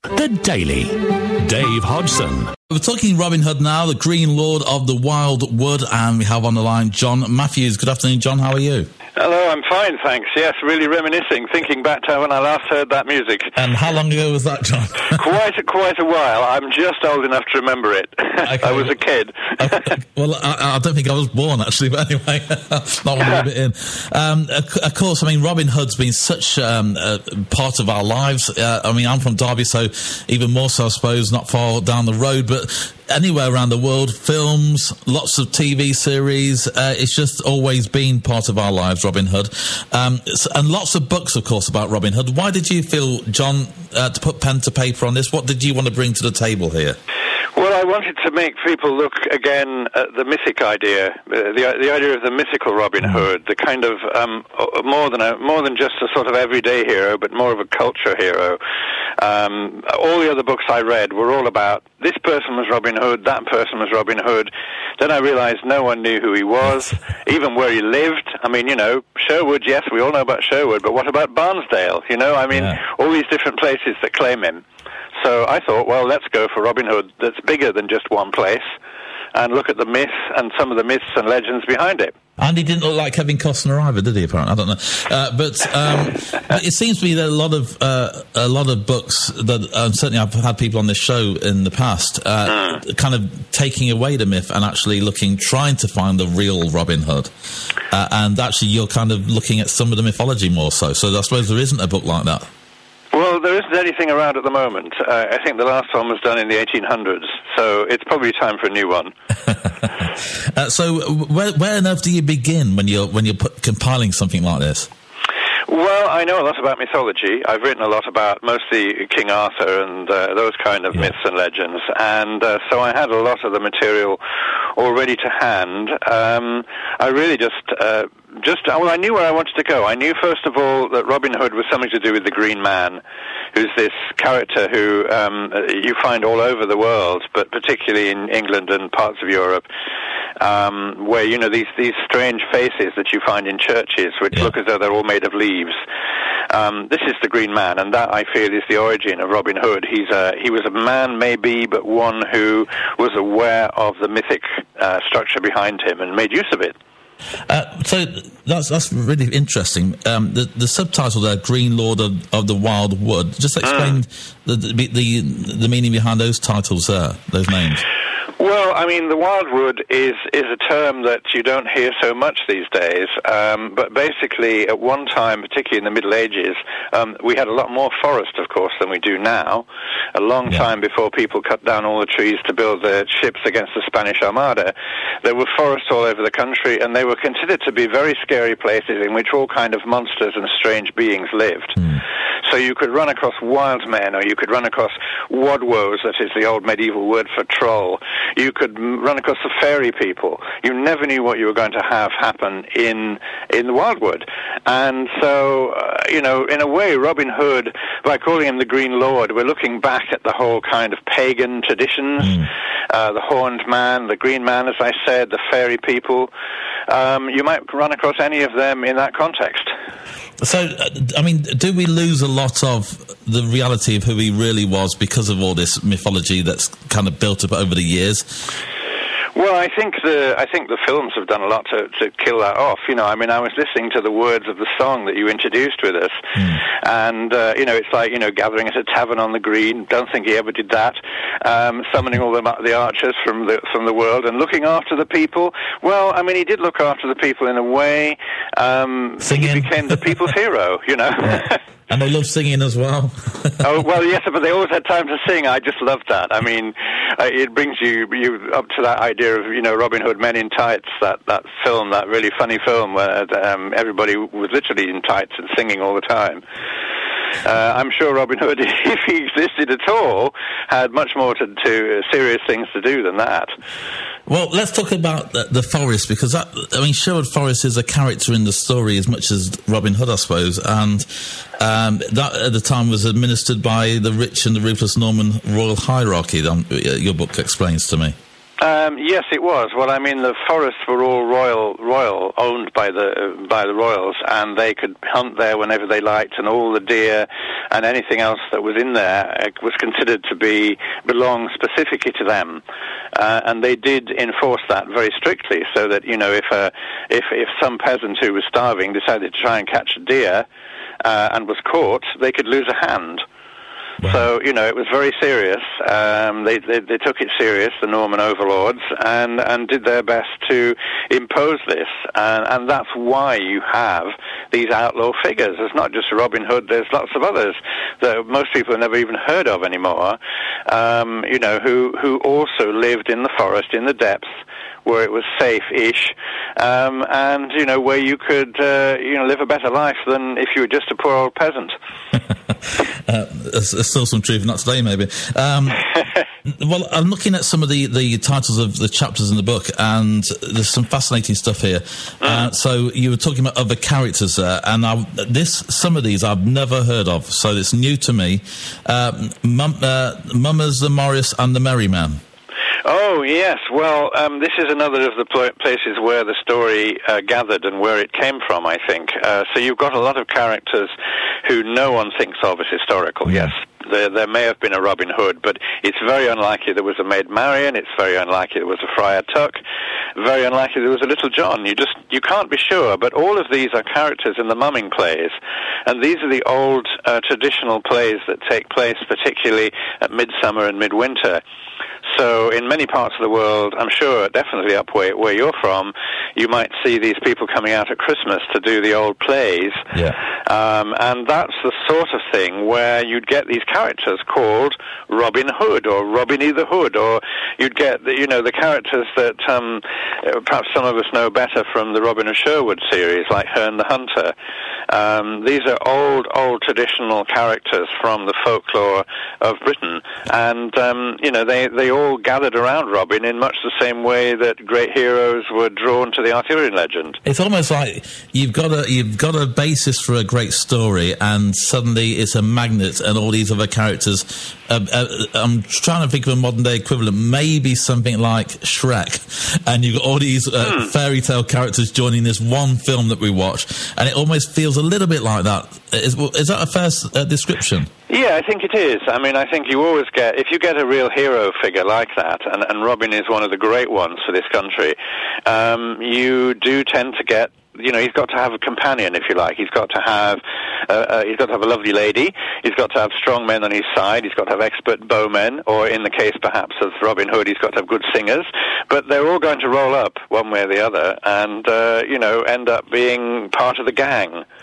The Daily. Dave Hodgson. We're talking Robin Hood now, the Green Lord of the Wild Wood, and we have on the line John Matthews. Good afternoon, John. How are you? Hello, I'm fine, thanks. Yes, really reminiscing, thinking back to when I last heard that music. And how long ago was that, John? Quite a while. I'm just old enough to remember it. Okay. I was a kid. Well, I don't think I was born, actually, but anyway, not want to rub it in. Of course, I mean, Robin Hood's been such a part of our lives. I mean, I'm from Derby, so even more so, I suppose, not far down the road, but anywhere around the world, films, lots of TV series, it's just always been part of our lives, Robin Hood. And lots of books, of course, about Robin Hood. Why did you feel, John, to put pen to paper on this? What did you want to bring to the table here? Well, I wanted to make people look again at the mythic idea, the idea of the mythical Robin Hood, the kind of more than just a sort of everyday hero, but more of a culture hero. All the other books I read were all about this person was Robin Hood, that person was Robin Hood. Then I realized no one knew who he was, even where he lived. I mean, you know, Sherwood, yes, we all know about Sherwood, but what about Barnsdale? You know, I mean, all these different places that claim him. So I thought, well, let's go for Robin Hood that's bigger than just one place and look at the myths and some of the myths and legends behind it. And he didn't look like Kevin Costner either, did he, apparently? I don't know. But it seems to me that a lot of books that, certainly I've had people on this show in the past, kind of taking away the myth and actually trying to find the real Robin Hood. And actually you're kind of looking at some of the mythology more so. So I suppose there isn't a book like that. Well, there isn't anything around at the moment. I think the last one was done in the 1800s, so it's probably time for a new one. So where on earth do you begin when you're compiling something like this? Well, I know a lot about mythology. I've written a lot about mostly King Arthur and those kind of myths and legends, and so I had a lot of the material already to hand. I really well, I knew where I wanted to go. I knew, first of all, that Robin Hood was something to do with the Green Man, who's this character who you find all over the world, but particularly in England and parts of Europe, where, you know, these strange faces that you find in churches, which look as though they're all made of leaves. This is the Green Man, and that, I feel, is the origin of Robin Hood. He was a man, maybe, but one who was aware of the mythic structure behind him and made use of it. So that's really interesting. The subtitle there, Green Lord of the Wild Wood. Just explain the meaning behind those titles there, those names. Well, I mean, the wildwood is a term that you don't hear so much these days, but basically at one time, particularly in the Middle Ages, we had a lot more forest, of course, than we do now. A long time before people cut down all the trees to build the ships against the Spanish Armada, there were forests all over the country, and they were considered to be very scary places in which all kind of monsters and strange beings lived. So you could run across wild men, or you could run across wadwoes, that is the old medieval word for troll. You could run across the fairy people. You never knew what you were going to have happen in the wildwood. And so, you know, in a way, Robin Hood, by calling him the Green Lord, we're looking back at the whole kind of pagan traditions, the horned man, the green man, as I said, the fairy people. You might run across any of them in that context. So, I mean, do we lose a lot of the reality of who he really was because of all this mythology that's kind of built up over the years? Well, I think the films have done a lot to kill that off. You know, I mean, I was listening to the words of the song that you introduced with us, and you know, it's like, you know, gathering at a tavern on the green. Don't think he ever did that. Summoning all the archers from the world and looking after the people. Well, I mean, he did look after the people in a way. He became the people's hero. You know. Yeah. And they love singing as well. Oh, well, yes, but they always had time to sing. I just loved that. I mean, it brings you up to that idea of, you know, Robin Hood, Men in Tights, that film, that really funny film where everybody was literally in tights and singing all the time. I'm sure Robin Hood, if he existed at all, had much more to serious things to do than that. Well, let's talk about the forest, because Sherwood Forest is a character in the story as much as Robin Hood, I suppose, and that at the time was administered by the rich and the ruthless Norman royal hierarchy, your book explains to me. Yes, it was. Well, I mean, the forests were all royal, owned by the royals, and they could hunt there whenever they liked, and all the deer and anything else that was in there was considered to belong specifically to them. And they did enforce that very strictly, so that, you know, if some peasant who was starving decided to try and catch a deer and was caught, they could lose a hand. Wow. So, you know, it was very serious. They took it serious, the Norman overlords, and did their best to impose this. And that's why you have these outlaw figures. There's not just Robin Hood, there's lots of others that most people have never even heard of anymore, you know, who also lived in the forest, in the depths, where it was safe-ish, and, you know, where you could, you know, live a better life than if you were just a poor old peasant. There's still some truth in that today, maybe. Well, I'm looking at some of the titles of the chapters in the book, and there's some fascinating stuff here. So you were talking about other characters there, and some of these I've never heard of, so it's new to me. Mummers, the Morris, and the Merry Man. Oh, yes. Well, this is another of the places where the story gathered and where it came from, I think. So you've got a lot of characters who no one thinks of as historical, yes. There may have been a Robin Hood, but it's very unlikely there was a Maid Marian, it's very unlikely there was a Friar Tuck, very unlikely there was a Little John. You can't be sure, but all of these are characters in the mumming plays, and these are the old traditional plays that take place particularly at midsummer and midwinter. So in many parts of the world, I'm sure definitely up where you're from, you might see these people coming out at Christmas to do the old plays. Yeah. And that's the sort of thing where you'd get these characters called Robin Hood or Robiny the Hood, or you'd get the characters that perhaps some of us know better from the Robin of Sherwood series, like Herne the Hunter. These are old traditional characters from the folklore of Britain, and they all gathered around Robin in much the same way that great heroes were drawn to the Arthurian legend. It's almost like you've got a basis for a great story, and suddenly it's a magnet, and all these other characters. I'm trying to think of a modern day equivalent, maybe something like Shrek, and you've got all these fairy tale characters joining this one film that we watch, and it almost feels a little bit like that. Is that a fair description? Yeah, I think it is. I mean, I think you always get, if you get a real hero figure like that, and Robin is one of the great ones for this country, you do tend to get, he's got to have a companion, if you like. He's got to have a lovely lady. He's got to have strong men on his side. He's got to have expert bowmen, or in the case perhaps of Robin Hood, he's got to have good singers. But they're all going to roll up one way or the other, and end up being part of the gang.